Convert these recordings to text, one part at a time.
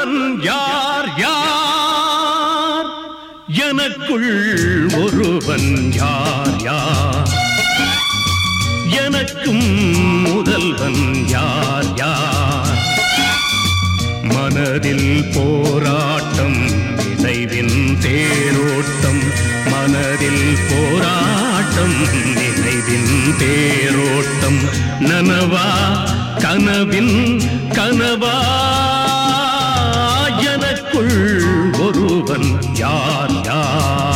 ஒருவன் யார் யார் எனக்குள் ஒருவன் யார் யார் எனக்கும் முதல்வன் யார் யார் மனதில் போராட்டம் நினைவின் தேரோட்டம் மனதில் போராட்டம் நினைவின் தேரோட்டம் நனவா கனவின் கனவா எனக்குள் ஒருவன் யார் யார்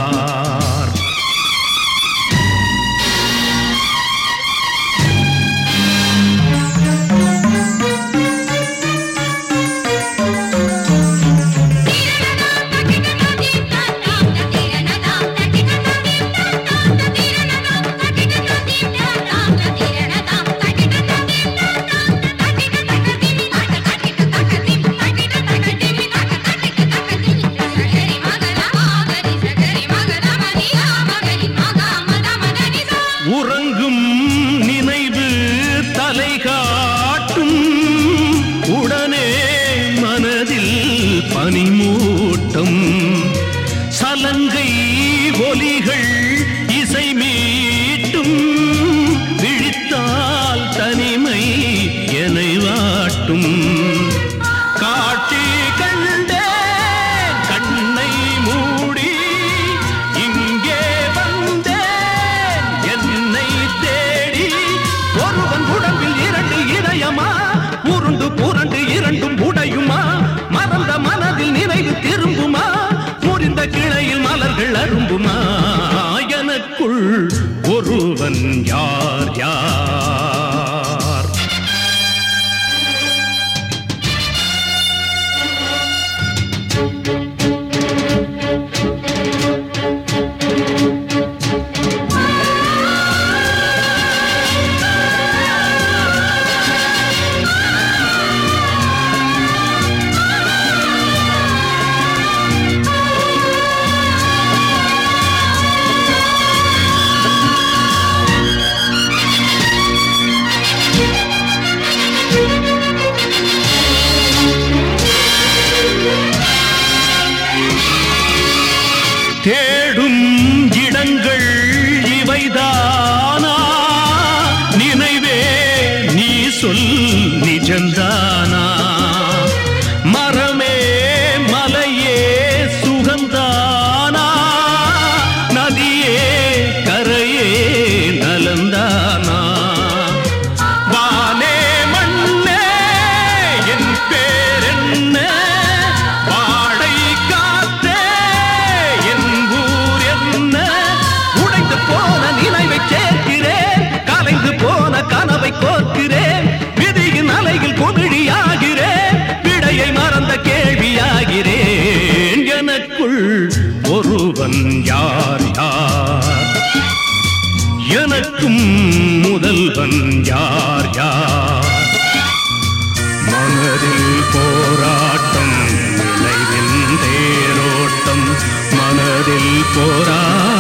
உறங்கும் நினைவு தலை காட்டும் உடனே மனதில் பனிமூட்டம் சலங்கை ஒலிகள் இசை மீட்டும் விழித்தால் தனிமை என்னை வாட்டும் காட்டி கண்டே கண்ணை மூடி இங்கே வந்தேன் என்னை தேடி ஒருவன் உடம்பில் இரண்டு இதயமா உருண்டு புரண்டு இரண்டும் உடையுமா மறந்த மனதில் நினைவு திரும்புமா முறிந்த கிளையில் மலர்கள் அரும்புமா எனக்குள் ஒருவன் யார் யார் தேடும் இடங்கள் இவைதானா நினைவே நீ சொல் நிஜந்தானா மரமே மலையே சுகந்தானா நதியே கரையே நலந்தானா வானே மண்ணே என் பேரென்ன வாடை காத்தே என் ஊர் என்ன உடைந்து போன நினைவை சேர்க்கிறேன் கலைந்து போன கனவை கோர்க்கிறேன் விதியின் அலையில் குமிழியாகிறேன் விடையை மறந்த கேள்வியாகிறேன் எனக்குள் ஒருவன் யார் யார் எனக்கும் முதல்வன் யார் யார் மனதில் போராட்டம் நினைவின் தேரோட்டம் மனதில் போராட்டம்